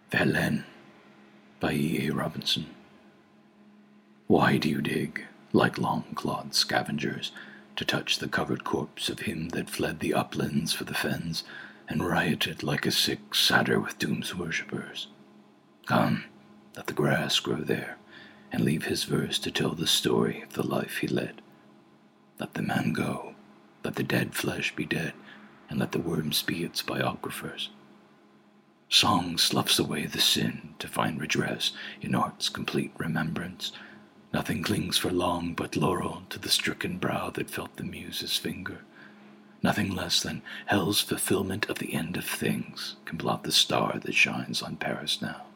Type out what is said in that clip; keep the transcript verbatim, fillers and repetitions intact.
Verlaine by E. A. Robinson. Why do you dig, like long-clawed scavengers, to touch the covered corpse of him that fled the uplands for the fens, and rioted like a sick satyr with doom's worshippers? Come, let the grass grow there, and leave his verse to tell the story of the life he led. Let the man go, let the dead flesh be dead, and let the worms be its biographers. Song sloughs away the sin to find redress in art's complete remembrance. Nothing clings for long but laurel to the stricken brow that felt the muse's finger. Nothing less than hell's fulfillment of the end of things can blot the star that shines on Paris now.